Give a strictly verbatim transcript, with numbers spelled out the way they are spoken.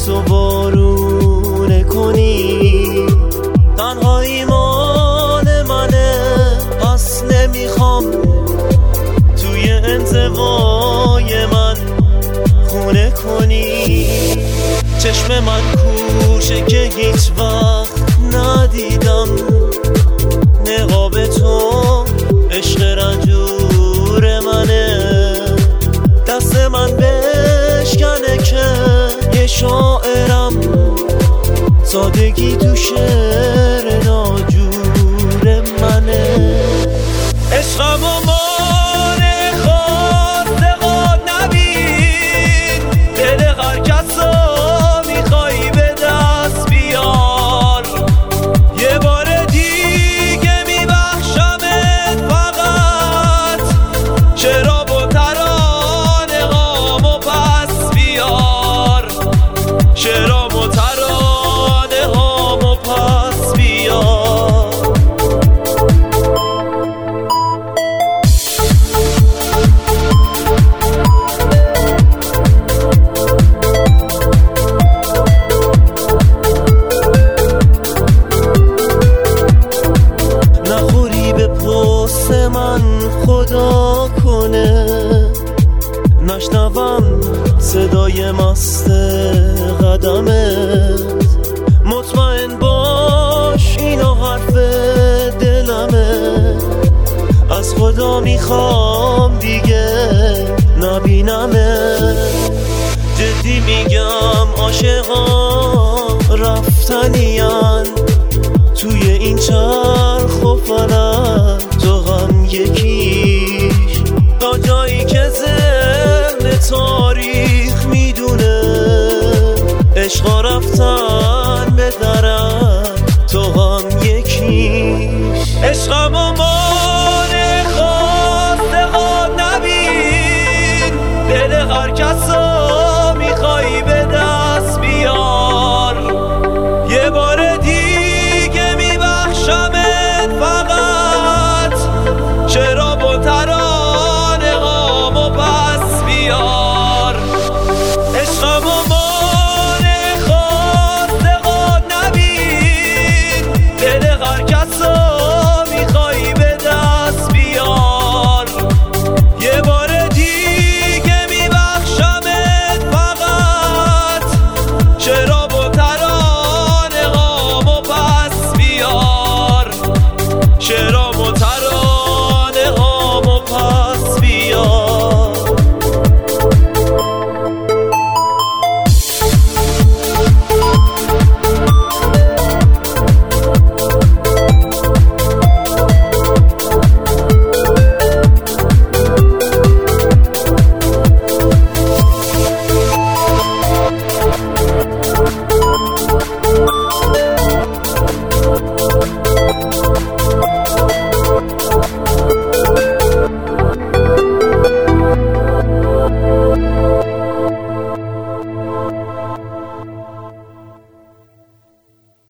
عکسو بارونه کنی. تنهایی مال منه، پس نمیخوام توی انزوای من خونه کنی. چشم من کوشه که هیچ وقت ندیدم، نقاب تو عشق رنجور منه. دست من بشکنه که یه شاعرم، سادگی تو شعر ناجور منه. عشقم و مانع خواستگاه نبین، دل هر کس رو میخوایی به دست بیار. یه بار دیگه میبخشمت، فقط شراب و ترانه هامو پس بیار. شراب و ترانه هامو پس بیار. نخوری به پست من خدا کنه، نشنوم صدای مست قدمت. مطمئن باش اینا حرف دلمه، از خدا میخوام دیگه نبینمت. جدی میگم عاشقا رفتنین توی این چند